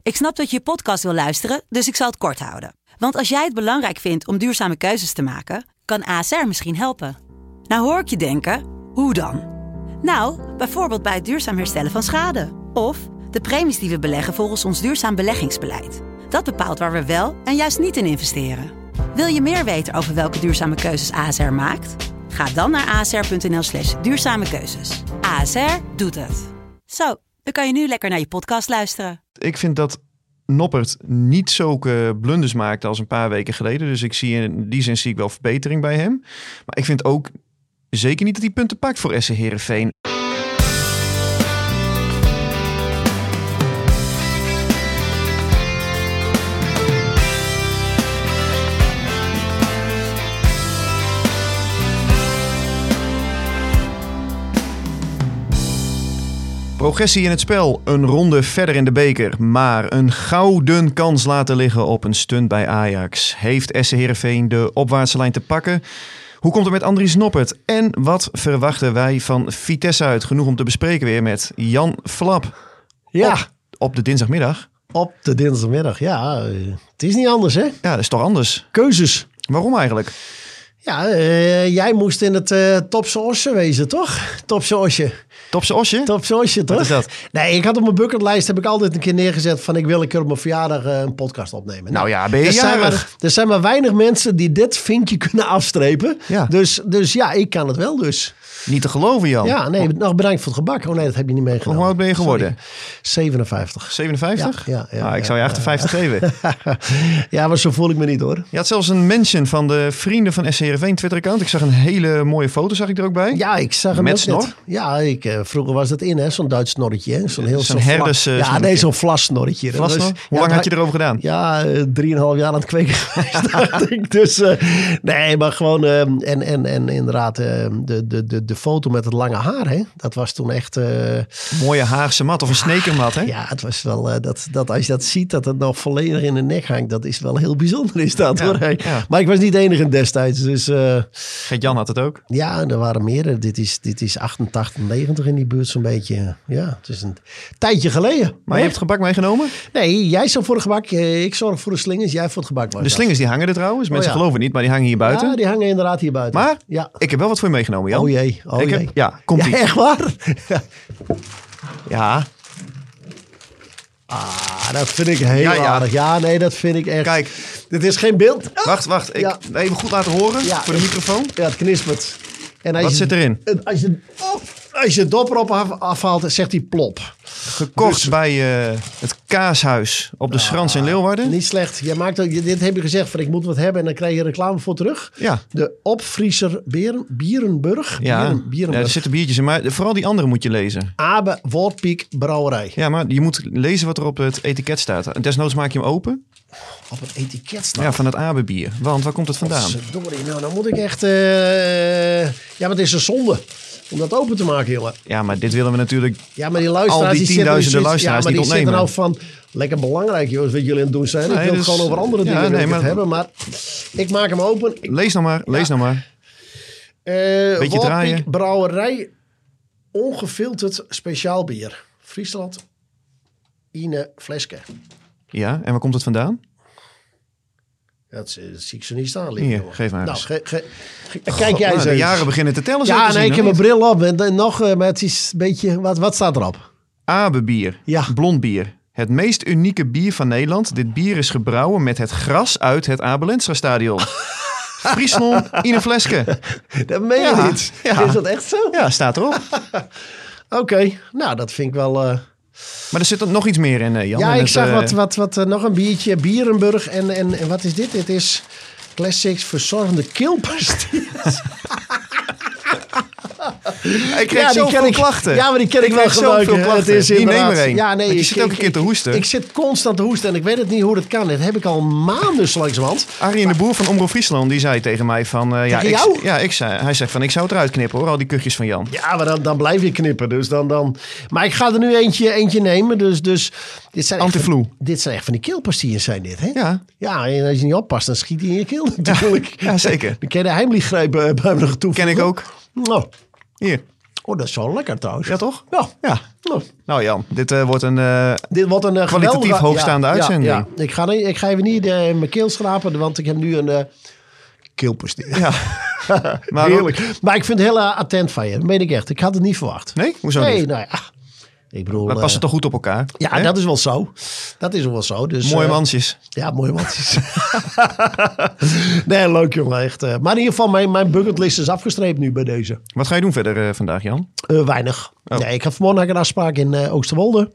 Ik snap dat je podcast wil luisteren, dus ik zal het kort houden. Want als jij het belangrijk vindt om duurzame keuzes te maken, kan ASR misschien helpen. Nou hoor ik je denken, hoe dan? Nou, bijvoorbeeld bij het duurzaam herstellen van schade. Of de premies die we beleggen volgens ons duurzaam beleggingsbeleid. Dat bepaalt waar we wel en juist niet in investeren. Wil je meer weten over welke duurzame keuzes ASR maakt? Ga dan naar asr.nl/duurzame keuzes. ASR doet het. Zo, dan kan je nu lekker naar je podcast luisteren. Ik vind dat Noppert niet zulke blunders maakte als een paar weken geleden. Dus in die zin zie ik wel verbetering bij hem. Maar ik vind ook zeker niet dat hij punten pakt voor SC Heerenveen. Progressie in het spel, een ronde verder in de beker, maar een gouden kans laten liggen op een stunt bij Ajax. Heeft SC Heerenveen de opwaartse lijn te pakken? Hoe komt het met Andries Noppert? En wat verwachten wij van Vitesse uit? Genoeg om te bespreken weer met Jan Flap. Ja. Op de dinsdagmiddag. Op de dinsdagmiddag, ja. Het is niet anders, hè? Ja, dat is toch anders? Keuzes. Waarom eigenlijk? Ja, jij moest in het Topse Osje wezen, toch? Topse Osje. Topse Osje? Topse Osje, toch? Wat is dat? Nee, ik had op mijn bucketlijst heb ik altijd een keer neergezet van ik wil een keer op mijn verjaardag een podcast opnemen. Nou ja, ben je jarig? Er zijn maar weinig mensen die dit vinkje kunnen afstrepen. Ja. Dus ja, ik kan het wel dus. Niet te geloven, Jan. Ja, nee, nog bedankt voor het gebak. Oh nee, dat heb je niet meegenomen. Hoe oud ben je geworden? Sorry. 57. 57? Ja. Ik zou je 58 geven. Ja, maar zo voel ik me niet hoor. Je had zelfs een mention van de vrienden van SC Heerenveen Twitter-account. Ik zag een hele mooie foto, zag ik er ook bij. Ja, ik zag hem met ook snor. net. Ja, vroeger was dat in, hè, zo'n Duits snorretje. Hè? Zo'n herders ja, nee, zo'n vlassnorretje. Hoe lang had je erover gedaan? Ja, 3,5 jaar aan het kweken geweest, dacht ik. Dus nee, maar gewoon en inderdaad de foto met het lange haar, hè? Dat was toen echt... mooie Haagse mat of een snekermat, hè? Ja, het was wel dat als je dat ziet, dat het nog volledig in de nek hangt. Dat is wel heel bijzonder, is dat hoor. Ja. Maar ik was niet de enige destijds, dus... Gert-Jan had het ook. Ja, er waren meer. Dit is 88, 90 in die buurt zo'n beetje. Ja, het is een tijdje geleden. Maar je hebt het gebak meegenomen? Nee, jij zorgt voor de gebak. Ik zorg voor de slingers. Jij voor het gebak. De slingers die hangen er trouwens. Mensen geloven het niet, maar die hangen hier buiten. Ja, die hangen inderdaad hier buiten. Maar ja. Ik heb wel wat voor je meegenomen, Jan. Oh jee. Ja, komt-ie. Ja, echt waar? Ja. Dat vind ik heel aardig. Ja, nee, dat vind ik echt. Kijk. Dit is geen beeld. Wacht. Even goed laten horen voor de microfoon. Ja, het knispert. En wat zit erin? Als je het dopper op afhaalt, zegt hij plop. Gekocht bij het Kaashuis op de Schrans in Leeuwarden. Niet slecht. Dit heb je gezegd van ik moet wat hebben en dan krijg je reclame voor terug. Ja. De Opvriezer Bierenburg. Ja, er zitten biertjes in, maar vooral die andere moet je lezen. Abe Woordpiek Brouwerij. Ja, maar je moet lezen wat er op het etiket staat. En desnoods maak je hem open. Op het etiket staat? Ja, van het Abe bier. Want waar komt het vandaan? Nou, dan moet ik echt... Ja, maar het is een zonde om dat open te maken, jongen. Ja, maar dit willen we natuurlijk... Ja, maar die luisteraars... Al die tienduizenden luisteraars die ontnemen. Ja, maar die zitten nou van... Lekker belangrijk, jongens, wat jullie aan het doen zijn. Ik wil het gewoon over andere dingen hebben. Maar ik maak hem open. Lees nou maar. Beetje draaien. Brouwerij. Ongefilterd speciaal bier. Friesland. Ine Fleske. Ja, en waar komt het vandaan? Dat zie ik ze niet staan liggen. Hier, geef maar eens. Kijk jij eens. De jaren beginnen te tellen. Ja, nee, ik heb mijn bril op. En nog, maar het is een beetje... Wat staat erop? Abe bier. Ja. Blond bier. Het meest unieke bier van Nederland. Dit bier is gebrouwen met het gras uit het Abel Enstra stadion. Friesland in een flesje. Dat meen je niet. Ja. Is dat echt zo? Ja, staat erop. Oké, nou dat vind ik wel... Maar er zit er nog iets meer in, Jan. Ja, ik zag wat nog een biertje. Bierenburg en wat is dit? Dit is Classics verzorgende keelpastilles. Ik kreeg zoveel klachten. Ja, maar die ken ik wel gebruiken. Het is neem er een. Ja, nee, je zit ook een keer te hoesten. Ik zit constant te hoesten en ik weet het niet hoe dat kan. Dat heb ik al maanden langzamerhand. Arjen de Boer van Omroep Friesland, die zei tegen mij van... tegen jou? Hij zegt van, ik zou het eruit knippen hoor, al die kuchjes van Jan. Ja, maar dan blijf je knippen. Dus dan... Maar ik ga er nu eentje nemen. Dus dit zijn Antiflu. Dit zijn echt van die keelpastilles zijn dit, hè? Ja. Ja, en als je niet oppast, dan schiet hij in je keel natuurlijk. Ja, zeker. Dan ken je de Heimlich-greep bij me nog toe. Ken ik ook. Oh. Hier. Oh, dat is wel lekker trouwens. Ja, toch? Ja. Nou Jan, dit wordt een een kwalitatief geweldige- hoogstaande uitzending. Ja. Ik ga even niet mijn keel schrapen, want ik heb nu een keelpastille. Ja. Maar Heerlijk. Maar ik vind het heel attent van je. Dat meen ik echt. Ik had het niet verwacht. Nee? Hoezo Nee, niet? nou ja. Ik bedoel... We passen toch goed op elkaar? Ja, hè? dat is wel zo. Dat is wel zo. Dus, Mooie mansjes. Ja, mooie mansjes. Nee, leuk jongen, echt. Maar in ieder geval, mijn bucketlist is afgestreept nu bij deze. Wat ga je doen verder vandaag, Jan? Weinig. Oh. Nee, ik had vanmorgen een afspraak in Oosterwolde.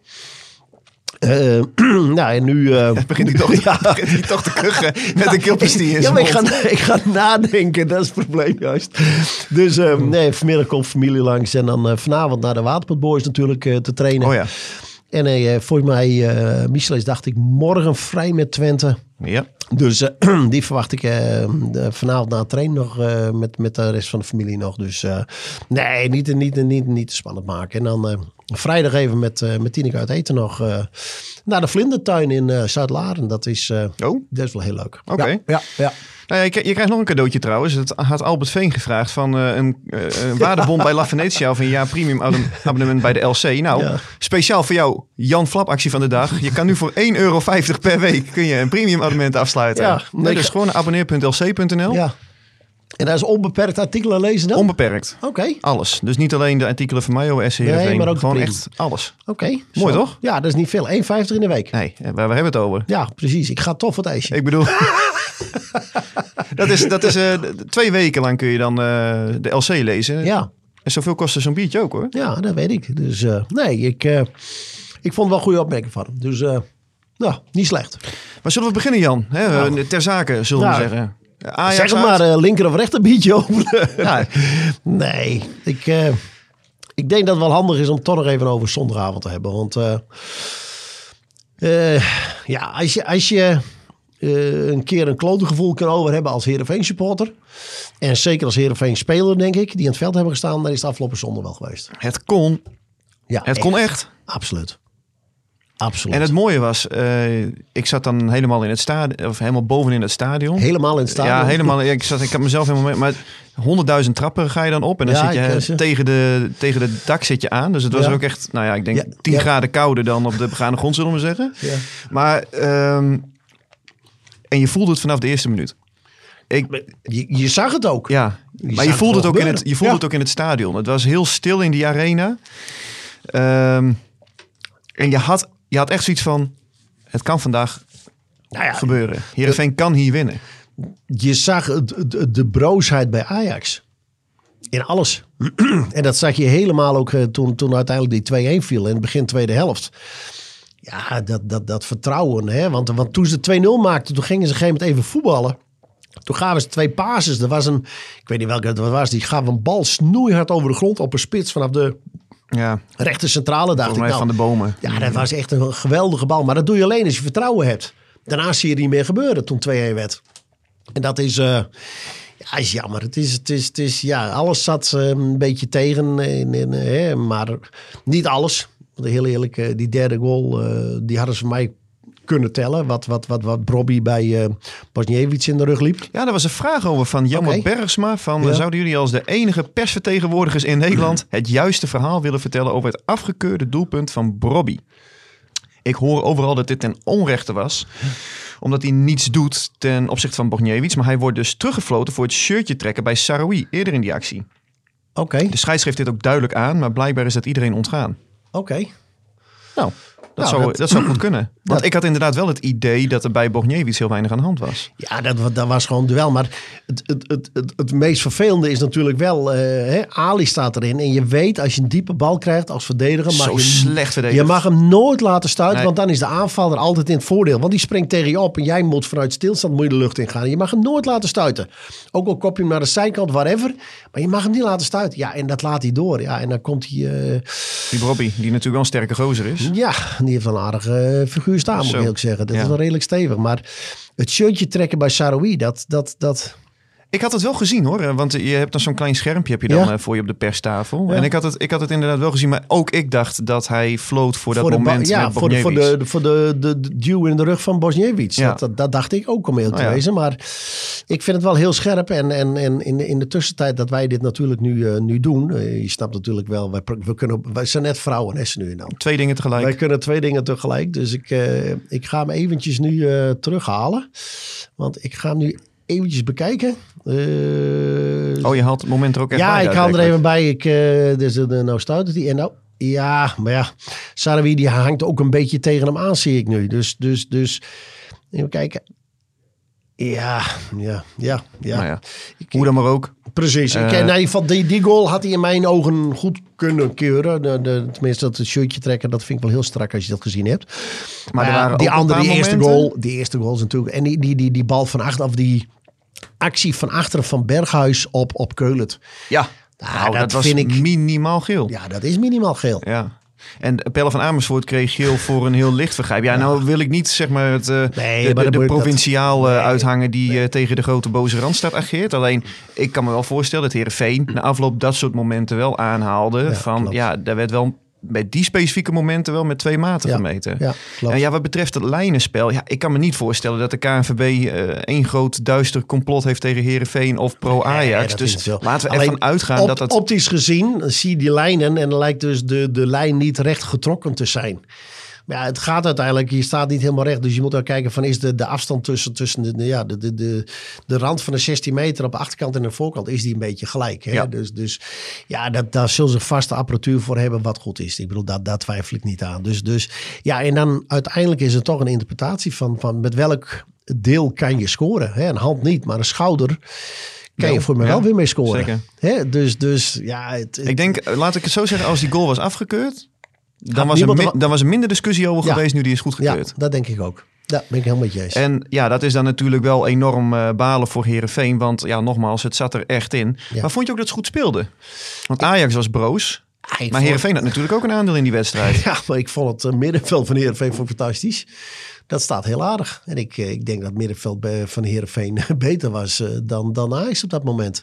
Nou, en nu... Begint hij toch te kuchen met een keelpastille in Ja, zijn maar mond. ik ga nadenken. Dat is het probleem juist. Dus nee, vanmiddag komt familie langs. En dan vanavond naar de Waterpotboys natuurlijk te trainen. Oh ja. En volgens mij, Michelis dacht ik, morgen vrij met Twente. Ja. Dus die verwacht ik vanavond na het trainen nog met de rest van de familie nog. Dus nee, niet te spannend maken. En dan vrijdag even met Tineke uit eten nog naar de Vlindertuin in Zuid-Laren. Dat is wel heel leuk. Oké. Ja. Nou ja, je krijgt nog een cadeautje trouwens. Het had Albert Veen gevraagd van een waardebon bij La Venetia of een jaar premium abonnement bij de LC. Nou, speciaal voor jou, Jan Flap actie van de dag. Je kan nu voor €1,50 per week kun je een premium abonnement afsluiten. Ja, Dus gewoon abonneer.lc.nl. Ja. En daar is onbeperkt artikelen lezen dan? Onbeperkt. Oké. Alles. Dus niet alleen de artikelen van mij over SC Heerenveen. Nee, maar ook de gewoon print. echt alles. Oké. Mooi Zo. toch? Ja, dat is niet veel. 1,50 in de week. Nee, waar hebben we het over? Ja, precies. Ik ga toch wat ijsje. Ik bedoel... dat is 2 weken lang kun je dan de LC lezen. Ja. En zoveel kostte zo'n biertje ook hoor. Ja, dat weet ik. Dus nee, ik vond het wel een goede opmerking van hem. Dus nou, niet slecht. Maar zullen we beginnen, Jan? Hè, ter zake, zullen we Nou, zeggen. Ajax zeg het uit. maar, linker of rechter biertje over. Ja. Nee, ik denk dat het wel handig is om het toch nog even over zondagavond te hebben. Want ja, als je een keer een klote gevoel kan over hebben als Heerenveen supporter. En zeker als Heerenveen speler, denk ik, die in het veld hebben gestaan. Dan is het afgelopen zondag wel geweest. Het kon. Ja, Het kon echt. Absoluut. Absoluut. En het mooie was, ik zat dan helemaal in het stadion, of helemaal bovenin het stadion. Helemaal in het stadion. Ja, helemaal. Ik had mezelf helemaal mee. Maar 100.000 trappen ga je dan op. En dan Ja, ik ken zit ze. je tegen de dak zit je aan. Dus het was ook echt, nou ja, ik denk 10 graden kouder dan op de begane grond, zullen we zeggen. Ja. Maar, en je voelde het vanaf de eerste minuut. Je zag het ook. Ja, maar je voelde het ook het ook in het stadion. Het was heel stil in die arena. En je had echt zoiets van, het kan vandaag gebeuren. Heerenveen kan hier winnen. Je zag de broosheid bij Ajax. In alles. En dat zag je helemaal ook toen uiteindelijk die 2-1 viel in het begin tweede helft. Ja, dat vertrouwen. Hè? Want toen ze 2-0 maakten, toen gingen ze op een gegeven moment even voetballen. Toen gaven ze 2 passes. Er was ik weet niet welke het was, die gaf een bal snoeihard over de grond op een spits vanaf de rechter centrale. Dacht ik, van de bomen. Ja, dat was echt een geweldige bal. Maar dat doe je alleen als je vertrouwen hebt. Daarna zie je het niet meer gebeuren toen 2-1 werd. En dat is, is jammer. Het is, alles zat een beetje tegen. Maar niet alles. Heel eerlijk, die derde goal, die hadden ze voor mij kunnen tellen. Wat Brobby bij Bosniewicz in de rug liep. Ja, daar was een vraag over van Jammer Bergsma. Zouden jullie als de enige persvertegenwoordigers in Nederland het juiste verhaal willen vertellen over het afgekeurde doelpunt van Brobby? Ik hoor overal dat dit ten onrechte was. Omdat hij niets doet ten opzichte van Bosniewicz. Maar hij wordt dus teruggefloten voor het shirtje trekken bij Saroui eerder in die actie. Oké. De scheids geeft dit ook duidelijk aan. Maar blijkbaar is dat iedereen ontgaan. Oké. Nou, dat zou goed kunnen. Want ik had inderdaad wel het idee dat er bij Bosniewicz heel weinig aan de hand was. Ja, dat was gewoon duel. Maar het meest vervelende is natuurlijk wel... Ali staat erin. En je weet, als je een diepe bal krijgt als verdediger... slecht verdedigd. Je mag hem nooit laten stuiten. Nee. Want dan is de aanvaller altijd in het voordeel. Want die springt tegen je op. En jij moet vanuit stilstand moet je de lucht in gaan. Je mag hem nooit laten stuiten. Ook al kop je hem naar de zijkant, whatever. Maar je mag hem niet laten stuiten. Ja, en dat laat hij door. Ja, en dan komt hij... Die Brobby, die natuurlijk wel een sterke gozer is. Ja, die heeft wel een aardige figuur staan, moet ik ook zeggen. Dat is wel redelijk stevig. Maar het shirtje trekken bij Saroui, Ik had het wel gezien hoor, want je hebt dan zo'n klein schermpje heb je dan voor je op de perstafel. Ja. En ik had het inderdaad wel gezien, maar ook ik dacht dat hij floot voor dat moment met Bosniewicz. Voor de duw in de rug van Bosniewicz. Ja. Dat dacht ik ook om heel te wezen. Maar ik vind het wel heel scherp. En in de tussentijd dat wij dit natuurlijk nu doen, je snapt natuurlijk wel, wij zijn net vrouwen, hè, nu dan. 2 dingen tegelijk. Wij kunnen 2 dingen tegelijk. Dus ik ga hem eventjes nu terughalen. Want ik ga hem nu eventjes bekijken. Je haalt het moment er ook echt bij. Ja, ik haal er even bij. Dus de no start die. En nou, ja, maar ja. Sarawi die hangt ook een beetje tegen hem aan, zie ik nu. Dus even kijken. Ja. Nou ja. Hoe dan maar ook. Precies. In ieder geval, die goal had hij in mijn ogen goed kunnen keuren. Tenminste, dat shirtje trekken, dat vind ik wel heel strak als je dat gezien hebt. Maar er waren die ook andere, momenten. die eerste goal is natuurlijk. En die bal van achter, of die actie van achteren van Berghuis op Keulen. Ja, dat was minimaal geel. Ja, dat is minimaal geel. Ja. En Pelle van Amersfoort kreeg geel voor een heel licht vergrijp. Ja, nou wil ik niet zeg maar de provinciaal uithangen die tegen de grote boze Randstad ageert. Alleen, ik kan me wel voorstellen dat Heerenveen na afloop dat soort momenten wel aanhaalde. Daar werd wel bij die specifieke momenten wel met 2 maten gemeten. Ja, klopt. En wat betreft het lijnenspel, ik kan me niet voorstellen dat de KNVB één groot duister complot heeft tegen Heerenveen of pro-Ajax. Dus laten we ervan uitgaan dat het... Optisch gezien zie je die lijnen en dan lijkt dus de lijn niet recht getrokken te zijn. Maar ja, het gaat uiteindelijk, je staat niet helemaal recht. Dus je moet ook kijken van is de afstand tussen de rand van de 16 meter op de achterkant en de voorkant, is die een beetje gelijk. Hè? Ja. Dus daar zullen ze vaste apparatuur voor hebben wat goed is. Ik bedoel, daar twijfel ik niet aan. Dus ja, en dan uiteindelijk is het toch een interpretatie van met welk deel kan je scoren. Hè? Een hand niet, maar een schouder kan je voor mij wel weer mee scoren. Zeker. Hè? Dus ja. Ik denk, laat ik het zo zeggen, als die goal was afgekeurd, dan was er minder discussie over geweest nu die is goedgekeurd. Ja, dat denk ik ook. Ja, ben ik helemaal met je eens. En ja, dat is dan natuurlijk wel enorm balen voor Heerenveen. Want ja, nogmaals, het zat er echt in. Ja. Maar vond je ook dat ze goed speelden? Want Ajax was broos. Maar Heerenveen had natuurlijk ook een aandeel in die wedstrijd. Ja, maar ik vond het middenveld van Heerenveen fantastisch. Dat staat heel aardig. En ik denk dat het middenveld van Heerenveen beter was dan Ajax op dat moment.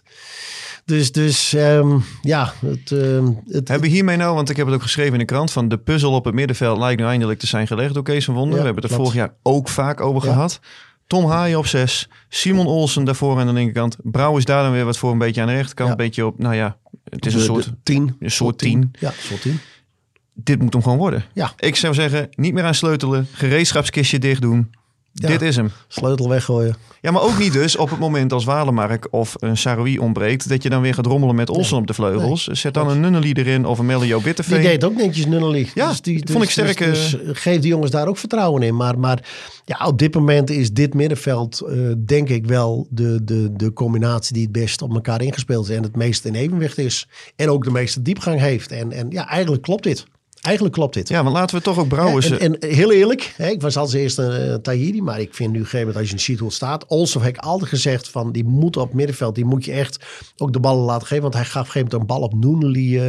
Dus ja. Hebben we hiermee nou, want ik heb het ook geschreven in de krant, van de puzzel op het middenveld lijkt nu eindelijk te zijn gelegd door Kees van Wonder. We hebben het er vorig jaar ook vaak over gehad. Tom Haaien op 6, Simon Olsen daarvoor aan de linkerkant. Brouwers daar dan weer wat voor een beetje aan de rechterkant. Een beetje op, het is een soort 10. Een soort 10. Ja, een soort 10. Dit moet hem gewoon worden. Ja. Ik zou zeggen, niet meer aan sleutelen, gereedschapskistje dicht doen. Ja, dit is hem. Sleutel weggooien. Ja, maar ook niet dus op het moment als Walemark of een Saroui ontbreekt, dat je dan weer gaat rommelen met Olsen op de vleugels. Zet dan een Nunnely erin of een Melio Bitterveen. Die deed ook netjes Nunnely. Ja, vond ik sterk. Dus geef die jongens daar ook vertrouwen in. Maar ja, op dit moment is dit middenveld denk ik wel de combinatie die het best op elkaar ingespeeld is en het meest in evenwicht is. En ook de meeste diepgang heeft. En ja, eigenlijk klopt dit. Ja, want laten we toch ook Brouwers... En heel eerlijk, ik was als eerste Tahiri, maar ik vind nu op een gegeven moment als je ziet hoe het staat. Olsen heb ik altijd gezegd van die moet op het middenveld, die moet je echt ook de ballen laten geven. Want hij gaf op een gegeven moment een bal op Nunnely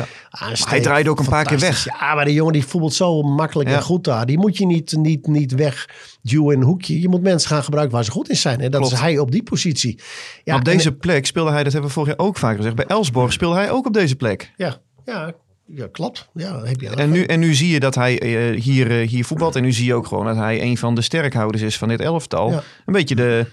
hij draaide ook een paar keer weg. Ja, maar de jongen die voetbalt zo makkelijk en goed daar. Die moet je niet wegduwen in een hoekje. Je moet mensen gaan gebruiken waar ze goed in zijn. En dat is hij op die positie. Ja, op deze plek speelde hij, dat hebben we vorig jaar ook vaak gezegd. Bij Elfsborg speelde hij ook op deze plek. Ja, klopt. Ja, heb je en nu zie je dat hij hier voetbalt. En nu zie je ook gewoon dat hij een van de sterkhouders is van dit elftal. Ja. Een beetje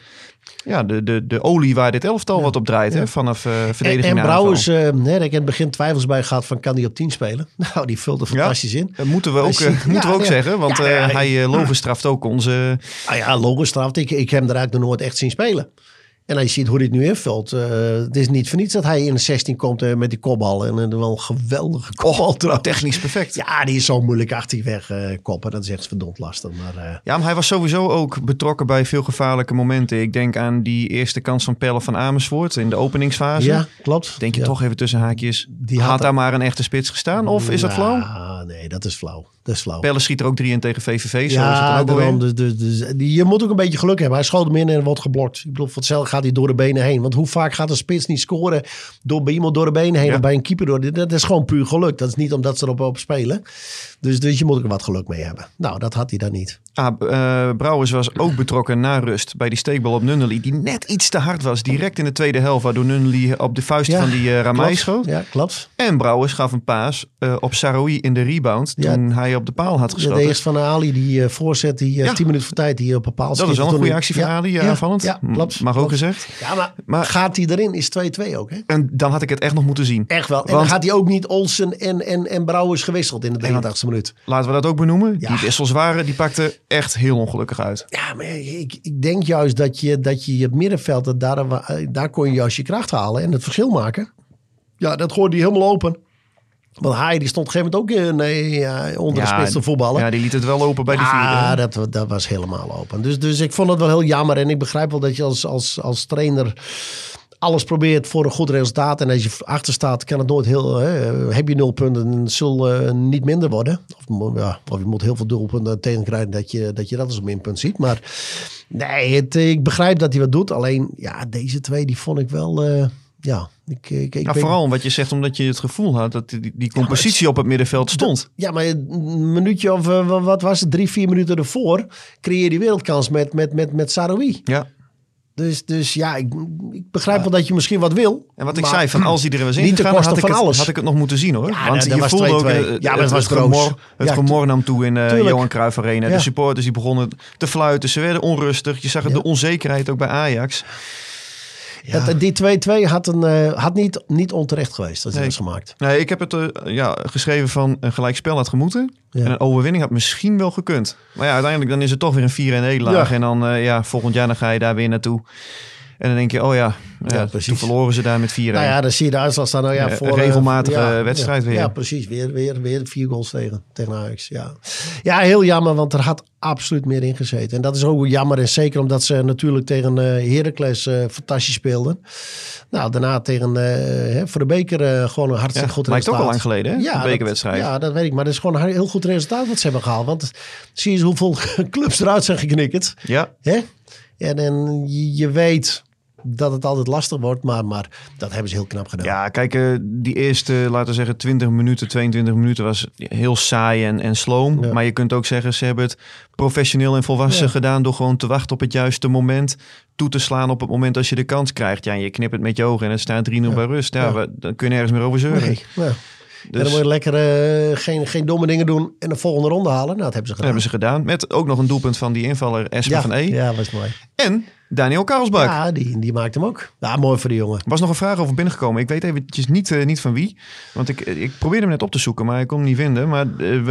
de olie waar dit elftal wat op draait. Hè, vanaf verdediging. En Brouwers, ik heb in het begin twijfels bij gehad van kan hij op 10 spelen? Nou, die vult er fantastisch in. Dat moeten we ook zeggen. Want hij logenstraft ook onze... Logenstraft. Ik heb hem er eigenlijk nog nooit echt zien spelen. En als je ziet hoe hij het nu invult. Het is niet voor niets dat hij in de 16 komt met die kopbal. En wel een geweldige kopbal. Technisch perfect. Ja, die is zo moeilijk achter weg koppen. Dat is echt verdomd lastig. Maar hij was sowieso ook betrokken bij veel gevaarlijke momenten. Ik denk aan die eerste kans van Pelle van Amersfoort in de openingsfase. Ja, klopt. Denk je toch even tussen haakjes. Had daar maar een echte spits gestaan? Of is dat flauw? Nee, dat is flauw. Pelle schiet er ook 3 in tegen VVV. Zo ja, is het ook daarom, dus je moet ook een beetje geluk hebben. Hij schoot hem in en wordt geblokt. Ik bedoel, voor hetzelfde gaat hij door de benen heen. Want hoe vaak gaat een spits niet scoren bij iemand door de benen heen of bij een keeper door? Dat is gewoon puur geluk. Dat is niet omdat ze erop spelen. Dus je moet er wat geluk mee hebben. Nou, dat had hij dan niet. Brouwers was ook betrokken na rust bij die steekbal op Nunnely. Die net iets te hard was. Direct in de tweede helft. Waardoor Nunnely op de vuist van die Ramai schoot. Ja, klopt. En Brouwers gaf een paas op Saroui in de rebound. Toen hij op de paal had geschoten. De eerste van Ali die voorzet. Die 10 minuten voor tijd die op een paal schiet. Dat is wel een goede actie van Ali. Aanvallend. Ja, klopt. Mag ook gezegd. Ja, maar gaat hij erin is 2-2 ook. Hè? En dan had ik het echt nog moeten zien. Echt wel. En dan gaat hij ook niet Olsen en Brouwers gewisseld in de 83e minuut. Laten we dat ook benoemen. Ja. Die wissels die pakten echt heel ongelukkig uit. Ja, maar ik denk juist dat je het middenveld, daar kon je juist je kracht halen en het verschil maken. Ja, dat gooide hij helemaal open. Want hij die stond op een gegeven moment ook onder de spits te voetballen. Ja, die liet het wel open bij de vierde. Ja, dat was helemaal open. Dus ik vond het wel heel jammer. En ik begrijp wel dat je als trainer alles probeert voor een goed resultaat. En als je achter staat, kan het nooit heb je 0 punten, dan zul niet minder worden. Of je moet heel veel doelpunten tegenkrijgen dat je dat als een minpunt ziet. Maar nee, ik begrijp dat hij wat doet. Alleen, deze twee, die vond ik wel... Vooral omdat je zegt, omdat je het gevoel had dat die compositie op het middenveld stond. Ja, maar een minuutje of wat was het, 3-4 minuten ervoor creëer die wereldkans met Saroui. Ja. Dus ja, ik begrijp wel dat je misschien wat wil. En wat ik zei, van als hij er was ingegaan, had ik het nog moeten zien hoor. Ja, want je voelde ook het gemor nam toe in Johan Cruijff Arena. De supporters die begonnen te fluiten, ze werden onrustig. Je zag de onzekerheid ook bij Ajax. Ja. Die 2-2 had niet onterecht geweest als hij was gemaakt. Nee, ik heb het geschreven van een gelijkspel had gemoeten. Ja. En een overwinning had misschien wel gekund. Maar ja, uiteindelijk dan is het toch weer een 4-1 nederlaag. Ja. En dan volgend jaar dan ga je daar weer naartoe. En dan denk je, toen verloren ze daar met 4-1. Nou ja, dan zie je de uitslag staan. Voor een regelmatige wedstrijd weer. Ja, precies. Weer 4 goals tegen Ajax. Ja, heel jammer, want er had absoluut meer in gezeten. En dat is ook jammer. En zeker omdat ze natuurlijk tegen Heracles fantastisch speelden. Nou, daarna tegen voor de beker gewoon een hartstikke goed resultaat. Maar ook al lang geleden, hè? Ja, de bekerwedstrijd. Ja, dat weet ik. Maar dat is gewoon een heel goed resultaat wat ze hebben gehaald. Want zie je eens hoeveel clubs eruit zijn geknikkerd. Ja. Hè? En je weet dat het altijd lastig wordt, maar dat hebben ze heel knap gedaan. Ja, kijk, die eerste, laten we zeggen, 22 minuten was heel saai en sloom. Ja. Maar je kunt ook zeggen, ze hebben het professioneel en volwassen gedaan door gewoon te wachten op het juiste moment. Toe te slaan op het moment als je de kans krijgt. Ja, en je knipt het met je ogen en het staat 3-0 bij rust. Ja, dan kun je nergens meer over zeuren. Nee. Ja. Dus, en dan moet je lekker geen domme dingen doen en de volgende ronde halen. Nou, dat hebben ze gedaan. Dat hebben ze gedaan. Met ook nog een doelpunt van die invaller Espen van E. Ja, was mooi. En Daniel Karlsbak. Ja, die maakt hem ook. Ja, mooi voor de jongen. Er was nog een vraag over binnengekomen. Ik weet eventjes niet van wie. Want ik probeerde hem net op te zoeken, maar ik kon hem niet vinden. Maar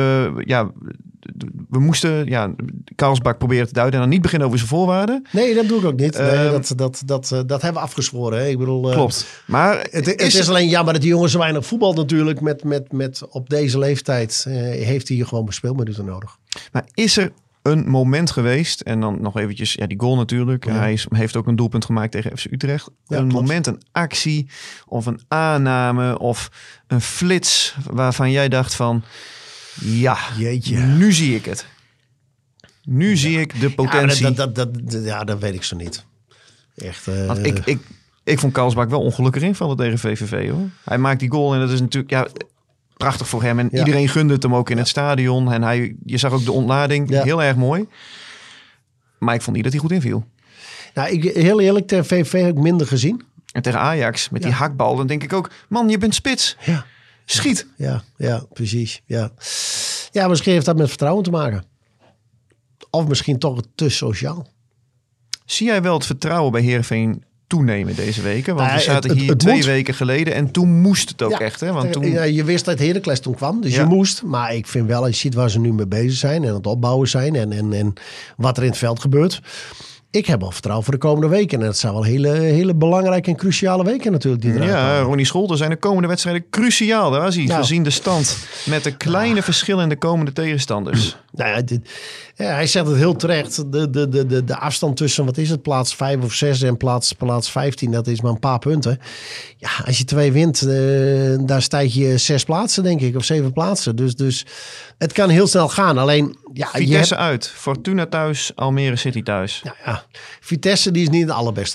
we moesten Karlsbak proberen te duiden en dan niet beginnen over zijn voorwaarden. Nee, dat doe ik ook niet. Nee, dat hebben we afgezworen. Hè? Ik bedoel, klopt. Maar het is alleen jammer dat die jongen zo weinig voetbal natuurlijk. Met op deze leeftijd heeft hij gewoon speelminuten nodig. Maar is er een moment geweest, en dan nog eventjes, die goal natuurlijk. Ja. Hij heeft ook een doelpunt gemaakt tegen FC Utrecht. Ja, een moment, een actie of een aanname of een flits waarvan jij dacht van, jeetje, nu zie ik het. Nu zie ik de potentie. Dat weet ik zo niet. Echt. Want ik vond Karlsbak wel ongelukkig invallen tegen VVV hoor. Hij maakt die goal en dat is natuurlijk prachtig voor hem. En iedereen gunde het hem ook in het stadion. En je zag ook de ontlading. Heel erg mooi. Maar ik vond niet dat hij goed inviel. Nou, heel eerlijk, tegen VVV heb ik minder gezien. En tegen Ajax, met die hakbal, dan denk ik ook, man, je bent spits. Ja. Schiet. Ja, precies. Ja, misschien heeft dat met vertrouwen te maken. Of misschien toch te sociaal. Zie jij wel het vertrouwen bij Heerenveen toenemen deze weken? Want we zaten hier 2 weken geleden en toen moest het ook echt. Hè? Want toen... je wist dat Heracles toen kwam, dus je moest. Maar ik vind wel, als je ziet waar ze nu mee bezig zijn en aan het opbouwen zijn en wat er in het veld gebeurt. Ik heb al vertrouwen voor de komende weken. En het zijn wel hele belangrijke en cruciale weken natuurlijk. Ronnie Scholten zijn de komende wedstrijden cruciaal. Daar was hij, gezien de stand met de kleine verschillen in de komende tegenstanders. Hij zegt het heel terecht. De afstand tussen, wat is het, plaats 5 of 6 en plaats 15, dat is maar een paar punten. Ja, als je 2 wint, daar stijg je 6 plaatsen, denk ik, of 7 plaatsen. Dus het kan heel snel gaan. Alleen, Vitesse uit, Fortuna thuis, Almere City thuis. Vitesse die is niet het allerbeste doen.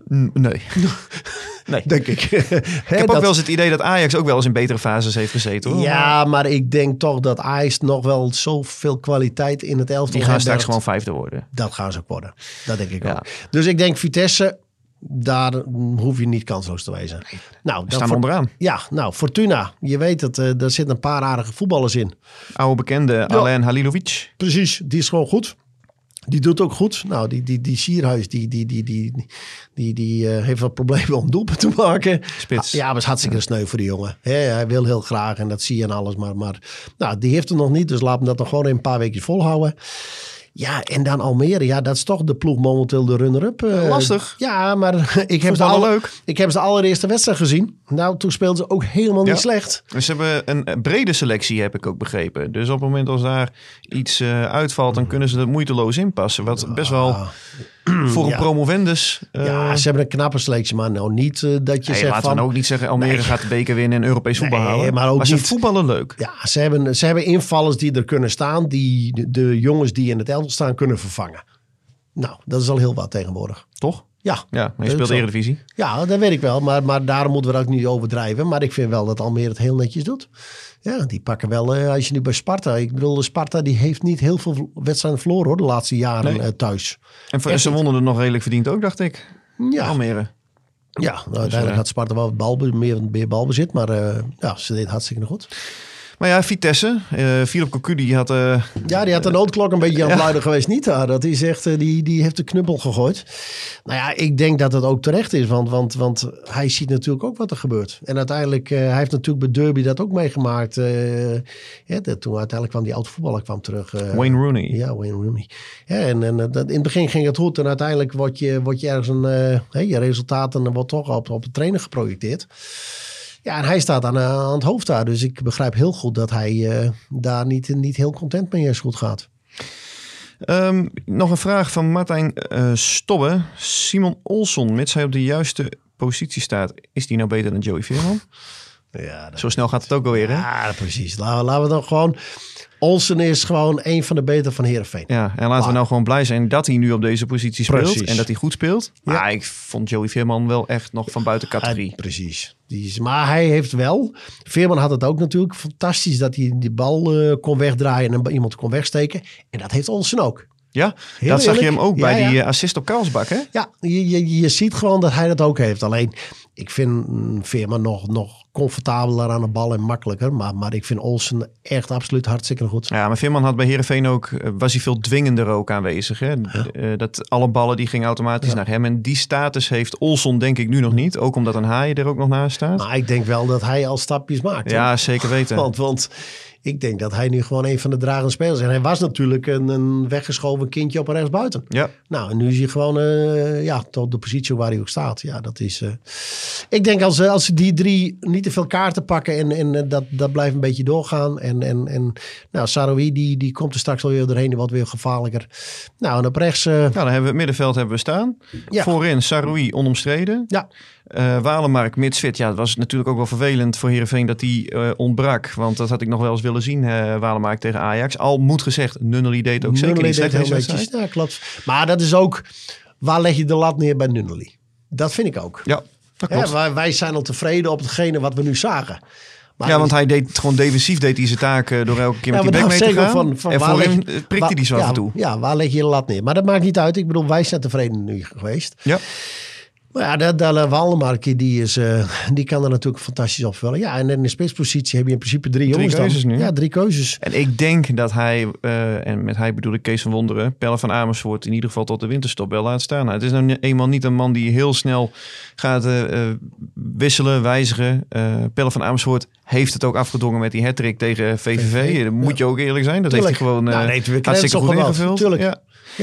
Nee. Nee. Denk ik. Ik heb ook wel eens het idee dat Ajax ook wel eens in betere fases heeft gezeten. Hoor. Ja, maar ik denk toch dat Ajax nog wel zoveel kwaliteit in het elftal Die gaan straks herbergt. gewoon vijfde worden. Dat gaan ze ook worden. Dat denk ik Ja. ook. Dus ik denk Vitesse, daar hoef je niet kansloos te wezen. Nou, We staan onderaan. Ja, nou, Fortuna. Je weet het, daar zitten een paar aardige voetballers in. Oude bekende Alain Halilovic. Precies, die is gewoon goed. Die doet ook goed. Nou, die Sierhuis, die heeft wat problemen om doelpunt te maken. Spits. Ja, maar het is hartstikke sneu voor die jongen. Hij wil heel graag en dat zie je en alles. Maar nou, die heeft het nog niet. Dus laat hem dat nog gewoon een paar weken volhouden. Ja, en dan Almere. Ja, dat is toch de ploeg momenteel de runner-up. Lastig. Ja, maar ik heb, leuk. ik heb de allereerste wedstrijd gezien. Nou, toen speelden ze ook helemaal niet slecht. Ze hebben een brede selectie, heb ik ook begrepen. Dus op het moment als daar iets uitvalt, dan kunnen ze er moeiteloos inpassen. Wat best wel voor een promovendus... ja, ze hebben een knappe selectie, maar nou niet dat je zegt laten van... we ook niet zeggen, Almere gaat de beker winnen en Europees voetbal halen. Maar, ook ze niet, voetballen leuk. Ja, ze hebben invallers die er kunnen staan, die de jongens die in het elftal staan kunnen vervangen. Nou, dat is al heel wat tegenwoordig. Toch? Ja, Ja, maar je speelt Eredivisie. Ja, dat weet ik wel. Maar daarom moeten we dat ook niet overdrijven. Maar ik vind wel dat Almere het heel netjes doet. Ja, die pakken wel, als je nu bij Sparta... Ik bedoel, Sparta die heeft niet heel veel wedstrijden verloren hoor, de laatste jaren thuis. En ze wonnen er nog redelijk verdiend ook, dacht ik. Ja, Almere. ja nou, uiteindelijk had Sparta wel meer balbezit. Maar ja, ze deed hartstikke goed. Maar ja, Vitesse. Philip Cocu, die had... Ja, die had de noodklok een beetje aan het luiden geweest. Niet daar. Dat is echt, die heeft de knuppel gegooid. Nou ja, ik denk dat het ook terecht is. Want hij ziet natuurlijk ook wat er gebeurt. En uiteindelijk, hij heeft natuurlijk bij Derby dat ook meegemaakt. Toen uiteindelijk kwam die oud-voetballer terug. Wayne Rooney. Ja, Wayne Rooney. Ja, en in het begin ging het goed. En uiteindelijk word je ergens je resultaten wordt toch op de trainer geprojecteerd. Ja, en hij staat aan het hoofd daar. Dus ik begrijp heel goed dat hij daar niet heel content mee is goed gaat. Nog een vraag van Martijn Stobbe. Simon Olsson, mits hij op de juiste positie staat. Is die nou beter dan Joey Veerman? Ja, Zo snel gaat het ook alweer, hè? Ja, precies. Laten we dan gewoon... Olsen is gewoon een van de beter van Heerenveen. Ja, en laten we nou gewoon blij zijn dat hij nu op deze positie speelt. Precies. En dat hij goed speelt. Ja. Maar ik vond Joey Veerman wel echt nog van buiten categorie. Precies. Maar hij heeft wel... Veerman had het ook natuurlijk fantastisch dat hij die bal kon wegdraaien en iemand kon wegsteken. En dat heeft Olsen ook. Ja, Heel dat zag je eerlijk. hem ook Ja, bij ja. die assist op Karlsbak, hè? Ja, je ziet gewoon dat hij dat ook heeft. Alleen, ik vind Veerman nog comfortabeler aan de bal en makkelijker. Maar ik vind Olsen echt absoluut hartstikke goed. Ja, maar Veerman had bij Heerenveen ook... was hij veel dwingender ook aanwezig, hè? Dat alle ballen die gingen automatisch naar hem. En die status heeft Olsson denk ik nu nog niet. Ook omdat een Haaien er ook nog naast staat. Maar ik denk wel dat hij al stapjes maakt. Ja, hoor. zeker weten. Want ik denk dat hij nu gewoon een van de dragende spelers is. En hij was natuurlijk een weggeschoven kindje op rechtsbuiten. Ja. Nou, en nu is hij gewoon tot de positie waar hij ook staat. Ja, dat is... ik denk als ze die drie niet te veel kaarten pakken en dat blijft een beetje doorgaan. En nou, Saroui die komt er straks wel weer doorheen. Die wordt weer gevaarlijker. Nou, en op rechts... Nou, dan hebben we het middenveld hebben we staan. Ja. Voorin Saroui onomstreden. Ja. Walemark, mitsfit. Ja, het was natuurlijk ook wel vervelend voor Heerenveen dat die ontbrak. Want dat had ik nog wel eens willen zien, Walemark tegen Ajax. Al moet gezegd, Nunnely deed ook zeker niet slecht deze wedstrijd. Ja, klopt. Maar dat is ook... Waar leg je de lat neer bij Nunnely? Dat vind ik ook. Ja, dat klopt. Wij zijn al tevreden op hetgene wat we nu zagen. Maar ja, want hij deed gewoon defensief die zijn taak door elke keer met die bek mee te gaan. En voorin prikte hij zo af en toe. Ja, waar leg je de lat neer? Maar dat maakt niet uit. Ik bedoel, wij zijn tevreden nu geweest. Ja. Maar ja, de Walemark, die kan er natuurlijk fantastisch opvullen. Ja, en in de spitspositie heb je in principe drie jongens keuzes dan. nu. Ja, 3 keuzes. En ik denk dat hij, en met hij bedoel ik Kees van Wonderen, Pelle van Amersfoort in ieder geval tot de winterstop wel laat staan. Nou, het is nou eenmaal niet een man die heel snel gaat wisselen, wijzigen. Pelle van Amersfoort heeft het ook afgedwongen met die hattrick tegen VVV. Dat moet je ook eerlijk zijn. Dat Tuurlijk. heeft hij gewoon hartstikke goed ingevuld. Tuurlijk.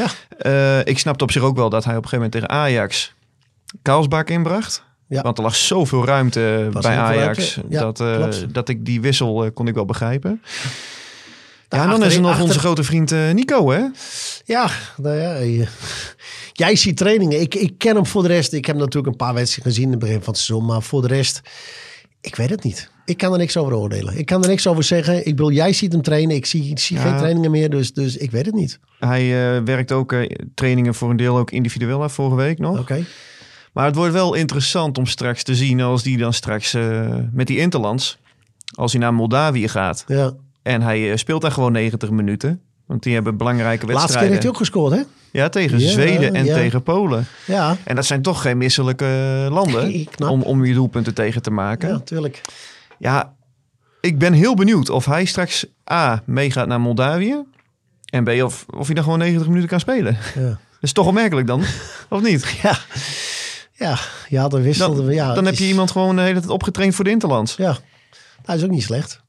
Ja. Ik snapte op zich ook wel dat hij op een gegeven moment tegen Ajax Karlsbak inbracht. Ja. Want er lag zoveel ruimte bij Ajax. Ja, dat ik die wissel kon ik wel begrijpen. Ja, en dan achterin- is er nog onze grote vriend Nico, hè? Ja, nou ja. Jij ziet trainingen. Ik ken hem voor de rest. Ik heb natuurlijk een paar wedstrijden gezien in het begin van het seizoen. Maar voor de rest, ik weet het niet. Ik kan er niks over oordelen. Ik kan er niks over zeggen. Ik bedoel, jij ziet hem trainen. Ik zie geen trainingen meer. Dus ik weet het niet. Hij werkt ook trainingen voor een deel ook individueel af vorige week nog. Oké. Maar het wordt wel interessant om straks te zien als die dan straks met die Interlands, als hij naar Moldavië gaat Ja. en hij speelt daar gewoon 90 minuten. Want die hebben belangrijke Laatste wedstrijden. keer heeft hij ook gescoord, hè? Ja, tegen Ja, Zweden en ja. tegen Polen. Ja, En dat zijn toch geen misselijke landen Nee, knap. om je doelpunten tegen te maken. ja, tuurlijk. Ja, ik ben heel benieuwd of hij straks A, meegaat naar Moldavië. En B, of hij dan gewoon 90 minuten kan spelen. Ja. Dat is toch opmerkelijk dan, of niet? Ja, je had een wissel. Dan, ja, dan het heb je is- iemand gewoon de hele tijd opgetraind voor de Interlands. Ja, dat is ook niet slecht.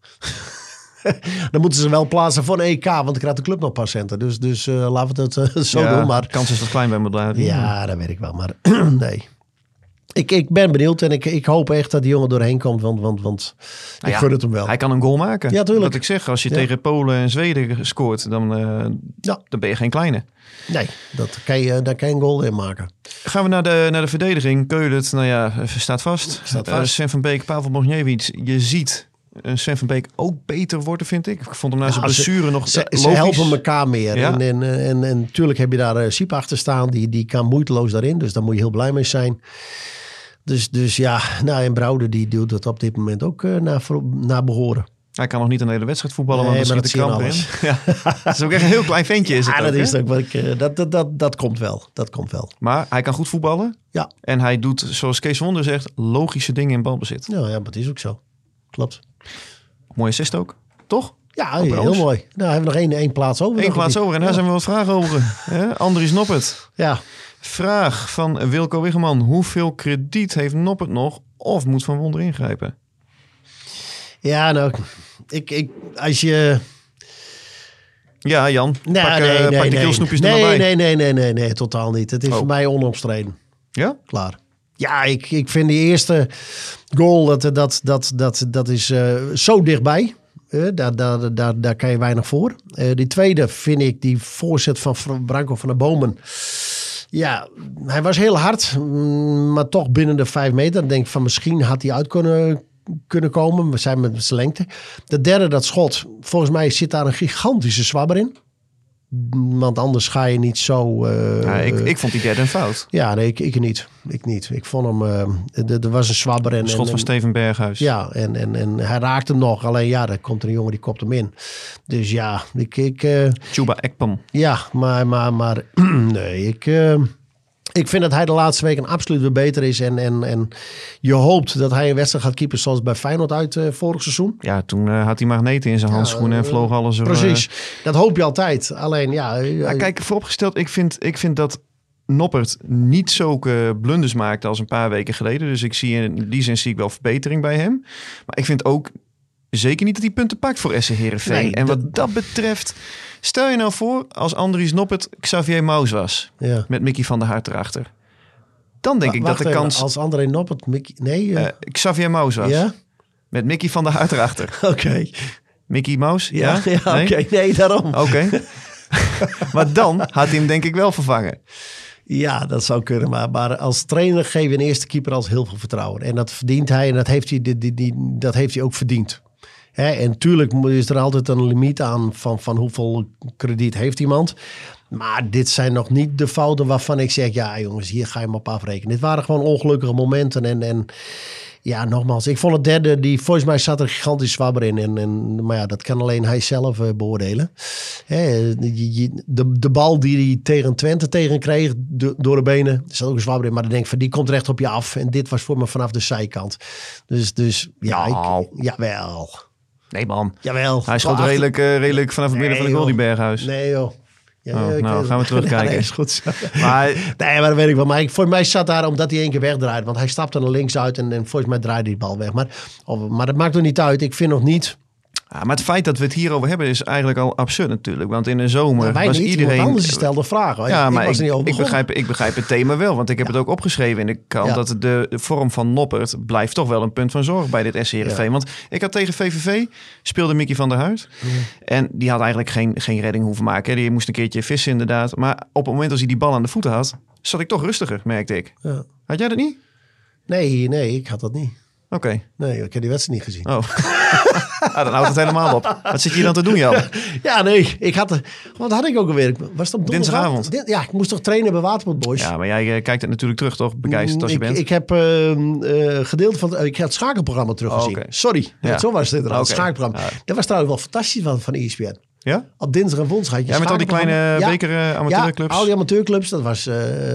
Dan moeten ze wel plaatsen voor een EK, want dan krijgt de club nog patiënten. Dus laten we het zo doen. Maar de kans is toch klein bij Moldavië. ja, dat weet ik wel. Maar nee. Ik ben benieuwd en ik hoop echt dat die jongen doorheen komt. Want ik ja, gun het hem wel. Hij kan een goal maken. Ja, tuurlijk. Wat ik zeg, als je Ja. tegen Polen en Zweden scoort, dan ben je geen kleine. Nee, daar kan je een goal in maken. Gaan we naar de verdediging. Keulen, nou ja, staat vast. Staat vast. Sven van Beek, Pavel Bogniewicz. Je ziet Sven van Beek ook beter worden, vind ik. Ik vond hem na zijn blessure nog Ze logisch. helpen elkaar meer. Ja. En natuurlijk heb je daar Siep achter staan. Die kan moeiteloos daarin. Dus daar moet je heel blij mee zijn. Dus ja, nou, en Brouwer die doet dat op dit moment ook naar behoren. Hij kan nog niet een hele wedstrijd voetballen, Nee, want dan maar schiet de dat kramp zie in. Ja. Dat is ook echt een heel klein ventje. Is het Ja, ook, dat hè? is ook wat dat komt wel. Dat komt wel. Maar hij kan goed voetballen. Ja, En hij doet, zoals Kees Wonder zegt, logische dingen in balbezit. ja, maar het is ook zo. Klopt. Mooie assist ook, toch? Ja, Op heel Roos. mooi. Nou, hij heeft nog één plaats over. Eén nog, plaats of niet? over en daar zijn we wat vragen over. Hè? Andries Noppert. Ja, Vraag van Wilco Wiggeman. Hoeveel krediet heeft Noppert nog of moet Van Wonder ingrijpen? ja, nou, als je... Ja, Jan. Nee, pak de keelsnoepjes er maar bij. Nee, totaal niet. Het is voor mij onomstreden. Ja? Klaar. Ja, ik vind die eerste goal, dat is zo dichtbij. Daar kan je weinig voor. Die tweede vind ik, die voorzet van Branko van der Bomen. Ja, hij was heel hard, maar toch binnen de 5 meter. Dan denk ik van misschien had hij uit kunnen komen. We zijn met zijn lengte. De derde, dat schot. Volgens mij zit daar een gigantische zwabber in. Want anders ga je niet zo... Ja, ik vond die derde een fout. Ja, nee, ik niet. Ik niet. Ik vond hem... er was een zwabber. Een schot van Steven Berghuis. Ja, en hij raakt hem nog. Alleen ja, er komt een jongen die kopt hem in. Dus ja, Chuba Ekpom. ja, maar nee, ik vind dat hij de laatste weken absoluut weer beter is. En je hoopt dat hij een wedstrijd gaat keepen zoals bij Feyenoord uit vorig seizoen. Ja, toen had hij magneten in zijn handschoenen en vloog alles er... Precies, dat hoop je altijd. Alleen ja... Ja, kijk, vooropgesteld, ik vind dat Noppert niet zulke blunders maakte als een paar weken geleden. Dus in die zin zie ik wel verbetering bij hem. Maar ik vind ook zeker niet dat hij punten pakt voor SC Heerenveen. Nee, en wat dat betreft, stel je nou voor als Andries Noppert Xavier Maus was. ja. Met Mickey van der Hart erachter. Dan denk ik dat Wacht de even, kans als André Noppert... Nee? Xavier Maus was. Ja? Met Mickey van der Hart erachter. Oké. Mickey Maus? Ja, Nee? oké. Nee, daarom. Oké. Maar dan had hij hem denk ik wel vervangen. Ja, dat zou kunnen. Maar als trainer geef je een eerste keeper als heel veel vertrouwen. En dat verdient hij en dat heeft hij ook verdiend. Hè? En natuurlijk is er altijd een limiet aan van hoeveel krediet heeft iemand. Maar dit zijn nog niet de fouten waarvan ik zeg... ja jongens, hier ga je hem op afrekenen. Dit waren gewoon ongelukkige momenten. En ja, nogmaals, ik vond het derde... volgens mij zat er een gigantisch zwabber in. Maar ja, dat kan alleen hij zelf beoordelen. Hè, de bal die hij tegen Twente tegenkreeg door de benen... er zat ook een zwabber in. Maar dan denk ik van, die komt recht op je af. En dit was voor me vanaf de zijkant. Dus ja, Nou. jawel. Nee man. Jawel. Hij schoot redelijk vanaf het midden van de goal, die Berghuis. Nee joh. Ja, Oh, ik nou, weet gaan we het. terugkijken. Ja, nee, is goed zo. Maar Nee, maar dat weet ik wel. Maar voor mij zat daar omdat hij één keer wegdraait. Want hij stapte naar links uit en volgens mij draaide die bal weg. Maar dat maakt er niet uit. Ik vind nog niet... ja, maar het feit dat we het hierover hebben is eigenlijk al absurd natuurlijk. Want in de zomer wij was niet. iedereen... Iemand anders stelde vragen. Ja, maar was er niet over begonnen. ik begrijp het thema wel. Want ik heb het ook opgeschreven in de krant... Ja. dat de vorm van Noppert blijft toch wel een punt van zorg bij dit SC Heerenveen. Ja. Want ik had tegen VVV, speelde Mickey van der Hart. En die had eigenlijk geen redding hoeven maken. Die moest een keertje vissen inderdaad. Maar op het moment als hij die bal aan de voeten had... zat ik toch rustiger, merkte ik. Ja. Had jij dat niet? Nee, ik had dat niet. Oké. Nee, ik heb die wedstrijd niet gezien. Oh. Dan houdt het helemaal op. Wat zit je dan te doen, Jan? Ja, nee. Wat had ik ook alweer? Was het op Dinsdagavond. Ja, ik moest toch trainen bij Waterpot Boys. Ja, maar jij kijkt het natuurlijk terug, toch? Begeisterd als je bent. Ik heb gedeelte van... ik heb het schakelprogramma teruggezien. Oké. Sorry. Ja. Zo was het inderdaad. Oké. Het schakelprogramma. Ja. Dat was trouwens wel fantastisch van ESPN. Ja? Op dinsdag en woensdag had je Ja, met al die kleine beker amateurclubs. Ja, al die amateurclubs. Dat was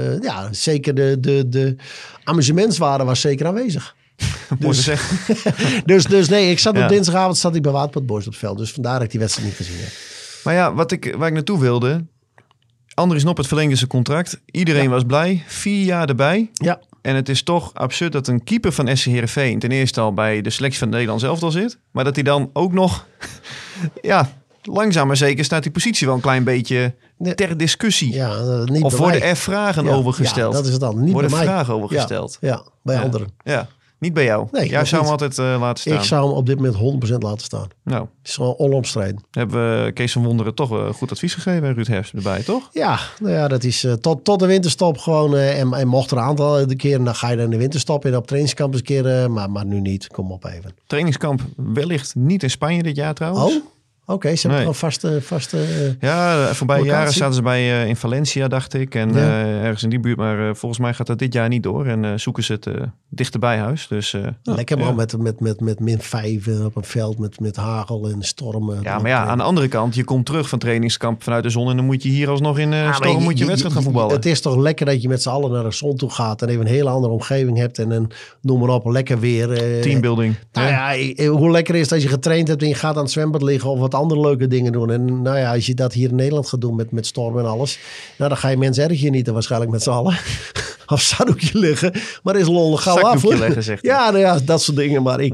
zeker de amusementswaarde was zeker aanwezig. Mooi te zeggen. Dus nee, ik zat Ja. op dinsdagavond zat ik bij Waterpot Boys op het veld. Dus vandaar dat ik die wedstrijd niet gezien heb. Maar ja, waar ik naartoe wilde... Andries Noppert verlengde zijn contract. Iedereen was blij. 4 jaar erbij. Ja. En het is toch absurd dat een keeper van SC Heerenveen... ten eerste al bij de selectie van het Nederlands elftal zit. Maar dat hij dan ook nog... ja, langzaam maar zeker staat die positie wel een klein beetje ter discussie. Ja, niet Of bij worden mij. er vragen over gesteld? Ja, dat is het dan. Niet worden bij mij. vragen over gesteld? Ja, bij Ja. anderen. Ja, niet bij jou. Nee, Jij dat zou hem niet. altijd laten staan. Ik zou hem op dit moment 100% laten staan. Nou, Het is gewoon onomstreden. hebben we Kees van Wonderen toch goed advies gegeven en Ruud Herfst erbij, toch? Ja, nou ja, dat is tot de winterstop gewoon. En mocht er een aantal de keren, dan ga je in de winterstop in op trainingskamp eens een keer. Maar nu niet. Kom op even. Trainingskamp wellicht niet in Spanje dit jaar trouwens. Oh, oké. Ze hebben Nee. gewoon vaste Ja, voorbije locatie. jaren zaten ze bij in Valencia, dacht ik. En Ja. ergens in die buurt. Maar volgens mij gaat dat dit jaar niet door. En zoeken ze het dichter bij huis. Dus, lekker man ja. met -5 op een veld met hagel en stormen. Ja, maar ja, aan de andere kant, je komt terug van trainingskamp vanuit de zon. En dan moet je hier alsnog in storm moet je een wedstrijd gaan voetballen. Het is toch lekker dat je met z'n allen naar de zon toe gaat en even een hele andere omgeving hebt. En een, noem maar op, lekker weer. Teambuilding. Nou ja, hoe lekker is het als je getraind hebt en je gaat aan het zwembad liggen of wat andere leuke dingen doen. En nou ja, als je dat hier in Nederland gaat doen met storm en alles. Nou, dan ga je mensen erg genieten waarschijnlijk met z'n allen. Of zakdoekje liggen. Maar is lol gauw af. Zakdoekje Hoor. leggen, zegt hij. Ja, nou ja, dat soort dingen. Maar ik,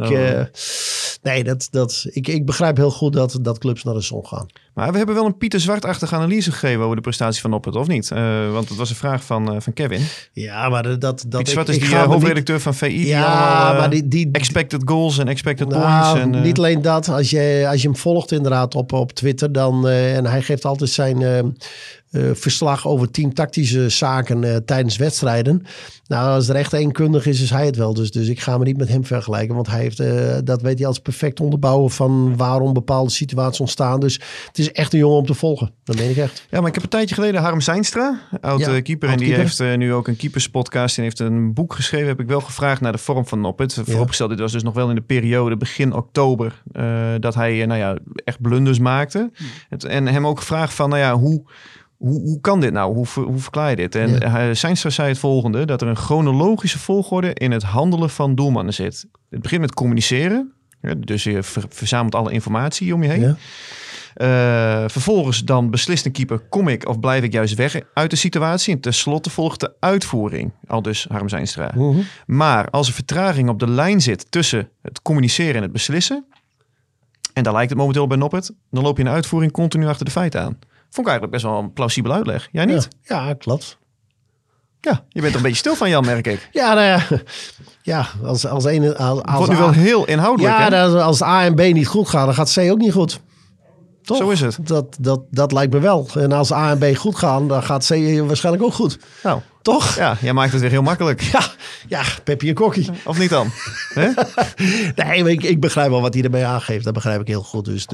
Oh. ik begrijp heel goed dat clubs naar de zon gaan. Maar we hebben wel een Pieter Zwart-achtige analyse gegeven over de prestatie van Noppert, of niet? Want het was een vraag van Kevin. Ja, maar Pieter Zwart is die hoofdredacteur van VI. Die Ja, allemaal, maar die expected goals en expected nou, points. En, niet alleen dat. Als je hem volgt inderdaad op Twitter, dan en hij geeft altijd zijn verslag over teamtactische zaken tijdens wedstrijden. Nou, als er echt één kundig is hij het wel. Dus ik ga me niet met hem vergelijken. Want hij heeft, dat weet hij als perfect onderbouwen van waarom bepaalde situaties ontstaan. Dus het is echt een jongen om te volgen. Dat meen ik echt. Ja, maar ik heb een tijdje geleden Harm Zijnstra, oud keeper. En die heeft nu ook een keeperspodcast en heeft een boek geschreven. Heb ik wel gevraagd naar de vorm van Noppert. Vooropgesteld, dit was dus nog wel in de periode begin oktober. Dat hij echt blunders maakte. En hem ook gevraagd van, hoe kan dit nou? Hoe verklaar je dit? En Zijnstra zei het volgende, dat er een chronologische volgorde in het handelen van doelmannen zit. Het begint met communiceren. Dus je verzamelt alle informatie om je heen. Ja. Vervolgens dan beslist een keeper, kom ik of blijf ik juist weg uit de situatie? En tenslotte volgt de uitvoering, al dus Harm Zijnstra. Mm-hmm. Maar als er vertraging op de lijn zit tussen het communiceren en het beslissen, en daar lijkt het momenteel bij Noppert, dan loop je in de uitvoering continu achter de feiten aan. Vond ik eigenlijk best wel een plausibele uitleg. Jij niet? Ja, klopt. Ja, je bent er een beetje stil van, Jan, merk ik. Ja, nou ja. Ja, als ene... Het wordt nu wel heel inhoudelijk, hè? Ja, als A en B niet goed gaan, dan gaat C ook niet goed. Toch? Zo is het. Dat lijkt me wel. En als A en B goed gaan, dan gaat C waarschijnlijk ook goed. Nou, toch? Ja, jij maakt het weer heel makkelijk. Ja, Peppy en Kokkie. Of niet dan? Nee, maar ik begrijp wel wat hij ermee aangeeft. Dat begrijp ik heel goed.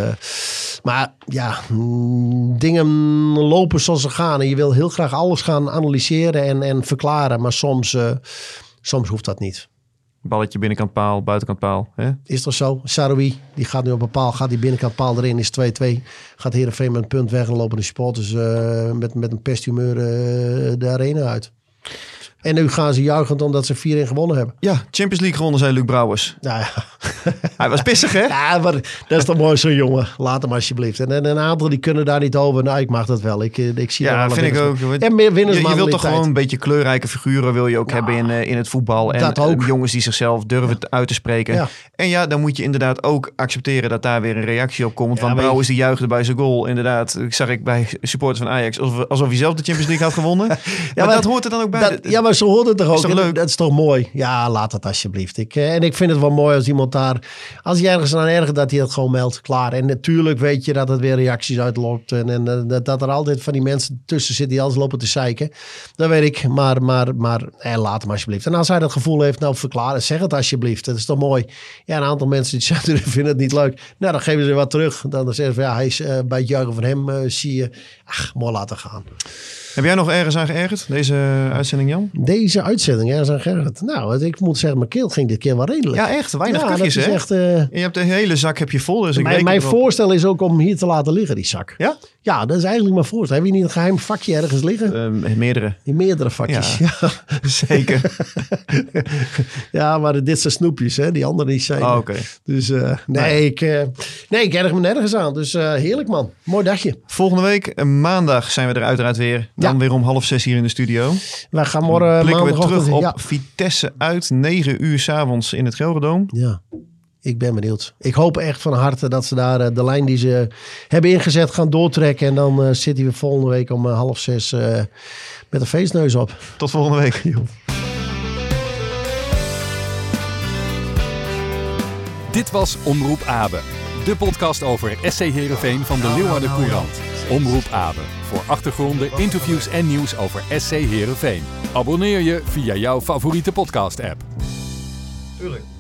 Maar ja, dingen lopen zoals ze gaan. En je wil heel graag alles gaan analyseren en verklaren. Maar soms hoeft dat niet. Balletje binnenkant paal, buitenkant paal. Hè? Is toch zo? Saroui, die gaat nu op een paal. Gaat die binnenkant paal erin, is 2-2. Gaat Heerenveen met een punt weg en lopen de supporters met een pesthumeur de arena uit. En nu gaan ze juichend omdat ze 4-1 gewonnen hebben. Ja, Champions League gewonnen, zei Luc Brouwers. Nou ja. Hij was pissig, hè? Ja, maar dat is toch mooi zo'n jongen. Laat hem alsjeblieft. En een aantal die kunnen daar niet over. Nou, ik mag dat wel. Ik zie ja, wel vind ik ook. En meer winners. Je wilt toch gewoon een beetje kleurrijke figuren wil je ook hebben in het voetbal. En dat ook. Jongens die zichzelf durven uit te spreken. Ja. En ja, dan moet je inderdaad ook accepteren dat daar weer een reactie op komt. Want Brouwers die juichte bij zijn goal. Inderdaad, zag ik bij supporters van Ajax alsof hij zelf de Champions League had gewonnen. Maar dat hoort er dan ook bij. Ja, maar maar zo hoort het toch ook. Is toch leuk? Dat is toch mooi? Ja, laat het alsjeblieft. En ik vind het wel mooi als iemand daar... Als hij ergens aan ergert, dat hij het gewoon meldt. Klaar. En natuurlijk weet je dat het weer reacties uitlokt. En dat er altijd van die mensen tussen zitten die alles lopen te zeiken. Dat weet ik. Maar laat hem alsjeblieft. En als hij dat gevoel heeft, nou verklaren. Zeg het alsjeblieft. Dat is toch mooi. Ja, een aantal mensen die zeggen, vinden het niet leuk. Nou, dan geven ze wat terug. Dan zeggen ze van, ja, hij is bij het juichen van hem zie je... Ach, mooi laten gaan. Heb jij nog ergens aan geërgerd, deze uitzending, Jan? Deze uitzending, ergens aan geërgerd. Nou, ik moet zeggen, mijn keel ging dit keer wel redelijk. Ja, echt. Weinig kuchjes, dat is hè? echt, je hebt de hele zak vol. Dus mijn voorstel is ook om hier te laten liggen, die zak. Ja? Ja, dat is eigenlijk mijn voorstel. Heb je niet een geheim vakje ergens liggen? Meerdere. In meerdere vakjes, ja. Zeker. Ja, maar dit zijn snoepjes, hè? Die andere niet zijn. Oh, oké. Dus ik erg me nergens aan. Dus heerlijk, man. Mooi dagje. Volgende week, maandag, zijn we er uiteraard weer. Dan weer om 5:30 hier in de studio. Wij gaan morgen blikken we maandagochtend terug op Vitesse uit 9 uur 's avonds in het Gelredome. Ja. Ik ben benieuwd. Ik hoop echt van harte dat ze daar de lijn die ze hebben ingezet gaan doortrekken. En dan zitten we volgende week om 5:30 met een feestneus op. Tot volgende week. Dit was Omroep Abe. De podcast over SC Heerenveen van de Leeuwarden Courant. Omroep Abe. Voor achtergronden, interviews en nieuws over SC Heerenveen. Abonneer je via jouw favoriete podcast-app. Tuurlijk.